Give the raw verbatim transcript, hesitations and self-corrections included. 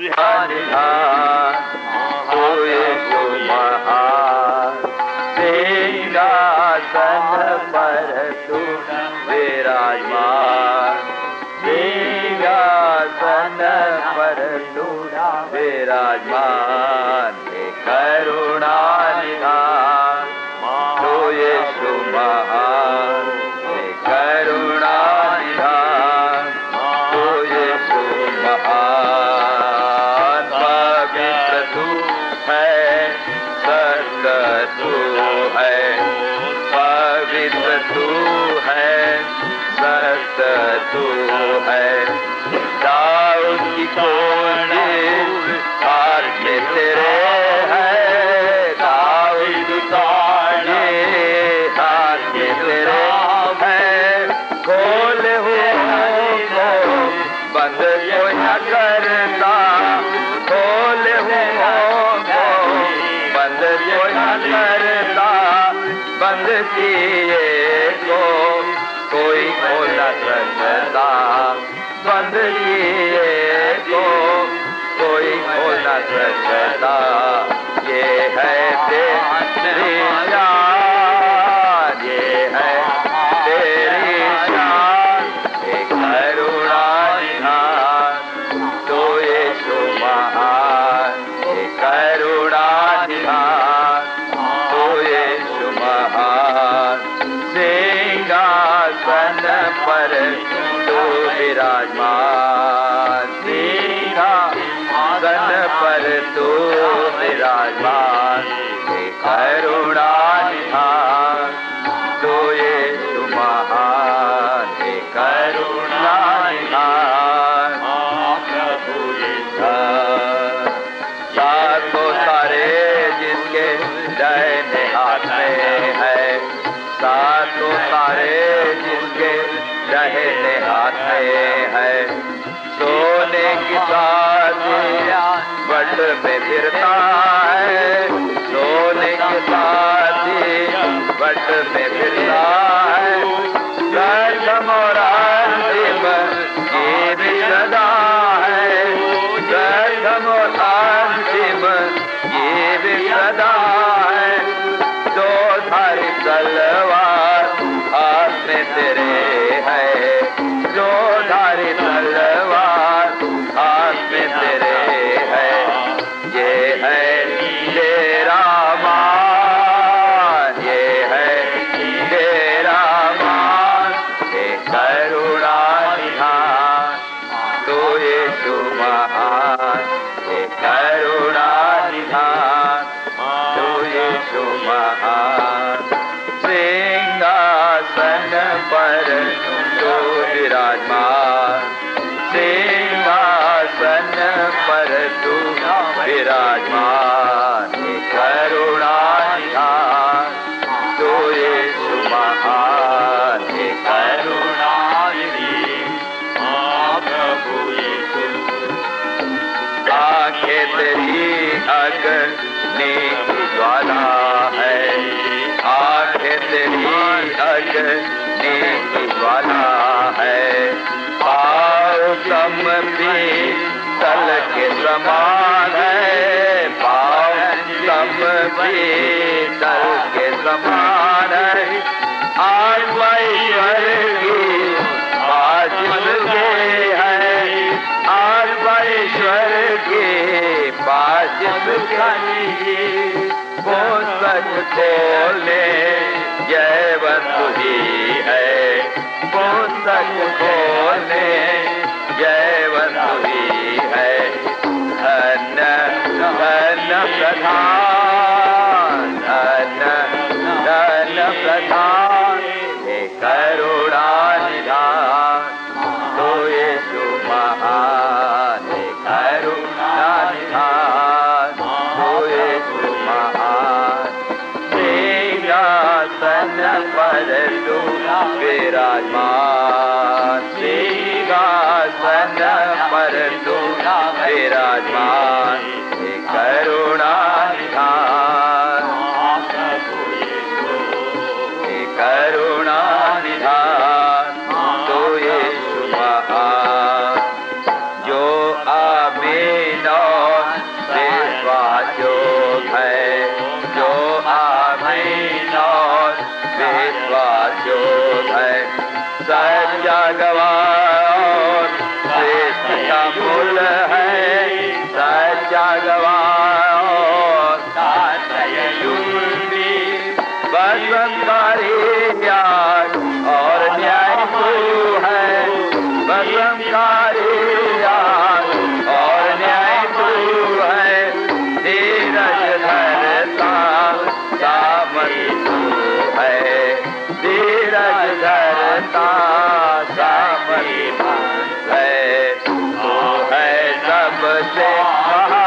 निधान तो यीशु महान। सिंहासन पर तू विराजमान, सिंहासन पर तू विराजमान। हे करुणा निधान तो यीशु महान, हे करुणा निधान तो यीशु महान। पवित्र तू है, सत्य तू है, पवित्र तू है, सत्य तू है। दाऊद की कुंजी हाथ में तेरे है, दाऊद की कुंजी हाथ में तेरे है। खोले हुए को बंद कोई न करता, खोले हुए को बंद कोई न करता, बंद किए को कोई खोल न सकता, बंद किए को कोई खोल न सकता। ये है तेरी शान, ये है तेरी शान, एक करुणा निधान तो यीशु महान, एक करुणा निधान तो यीशु महान। सिंहासन पर तू विराजमान, सिंहासन पर तू विराजमान। हे करुणा निधान तो यीशु महान, हे करुणा निधान प्रभु यीशु। सातों तारे जिसके दाहिने हाथ में है, सातों तारे जिसके दाहिने हाथ में है। सोने की साथिया बट में फिरता है, सोने की साथी बट में फिरता है। प्रथम और अंतिम ये भी सदा है, प्रथम और अंतिम ये भी सदा है। दो धारी तलवार हाथ में तेरे है, दो धारी तलवार हाथ में तेरे है। ये है तेरा मान, ये है तेरा मान, हे करुणा निधान तो यीशु महान, हे करुणा निधान तो यीशु महान। सिंहासन पर तू विराजमान, सिंहासन पर तू विराजमान। हे करुणा निधान तो यीशु महान, हे करुणा निधान प्रभु यीशु। आंखें तेरी अग्नि की ज्वाला है, आंखें तेरी अग्नि की ज्वाला है। पाँव तम भी तल के समान है, पाँव तम भी तल के समान है। आत्मा ईश्वर की आशीष के है, आत्मा ईश्वर की आशीष की। वो सच खोले जयवंत ही है, वो सच खोले जयवंत ही है। धन धन प्रधान, धन धन प्रधान, हे करुणा निधान तो यीशु महान, हे करुणा निधान तो यीशु महान। सिंहासन पर तू विराजमान, सिंहासन पर तू विराजमान, हे करुणा निधान, हे करुणा निधान तो यीशु महान। जो आमीन गवाह और श्रेष्ठ का मूल है सच्चा गवाह और बसंकारी याद और न्याय तू है बसंकारी याद और न्याय तू है धीरज धरता सामरी तू है धीरज धरता सामरी है तू है सबसे